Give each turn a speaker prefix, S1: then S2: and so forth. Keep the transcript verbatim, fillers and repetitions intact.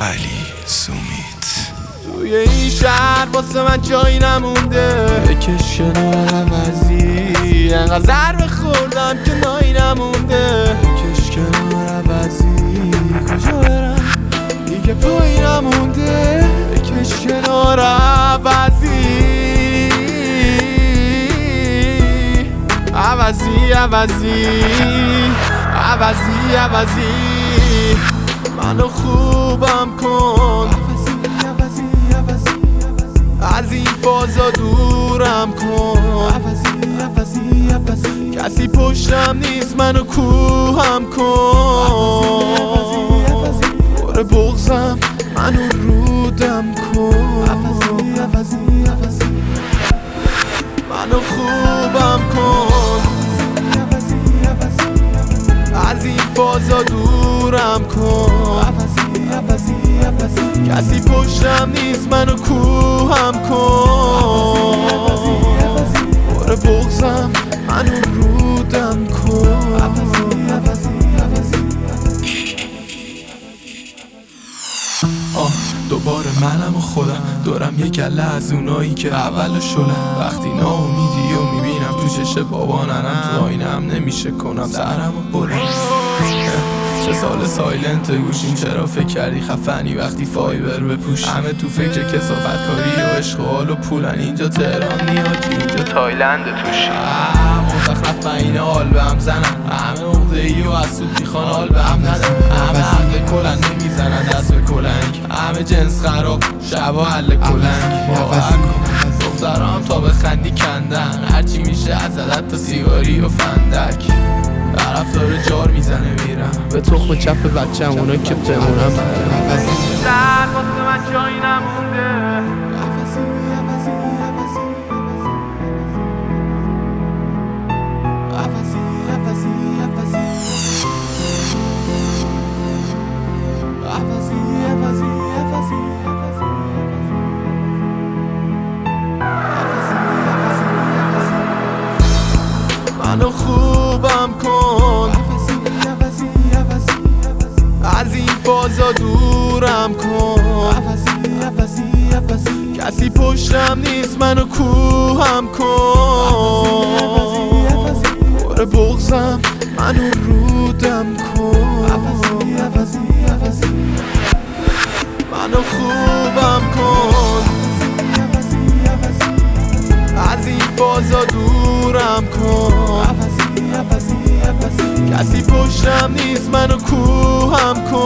S1: علی سومیت.
S2: توی این شهر واسه من جایی نمونده، بکش کنار عوضی. انقدر ضربه خوردم که نایی نمونده، بکش کنار عوضی. کجا برم دیگه پایی نمونده، بکش کنار عوضی. عوضی عوضی عوضی عوضی منو خوبم کن، از این فازا دورم کن. کسی پشتم نیست منو کوهم کن. باره بغزم منو رودم کن، منو خوبم کن، از این فازا دورم کن. کسی پشتم نیست منو کوهم کن. باره بغزم منو رودم کن. آه دوباره منم و خودم، دورم یه گله از اونایی که اول شلم. وقتی ناامیدی و میبینم تو چشم بابا ننم، تو آینم نمیشه کنم سرم و برم. چه سال سایلنت گوشیم، چرا فکر کردی خفنی وقتی فایبر بپوش؟ همه تو فکر کثافت کاری و عشق و حال و پولن. اینجا تهران نیاجی، اینجا تایلند توش. مزخرف و این حال به هم زنن، همه عقده ای و از سود میخوان حال به هم ندن. همه عقل کلن نمیزنن دست به کلنگ، همه جنس خراب شبا حل کلنگ. باور کن دخترام تا به خندی کندن، هرچی میشه از عدد تا سیگاری و فندک. طرف داره جار میزنه میرم به تخم چپ بچه هم اونا که بمونم. سر واسه من جایی نمونده، منو خوبم کن، از این فازا دورم کن. کسی پشتم نیست منو کوهم کن. باره بغزم منو رودم کن. منو خوبم کن، از این فازا دورم کن. کسی پشتم نیست منو کوهم کن.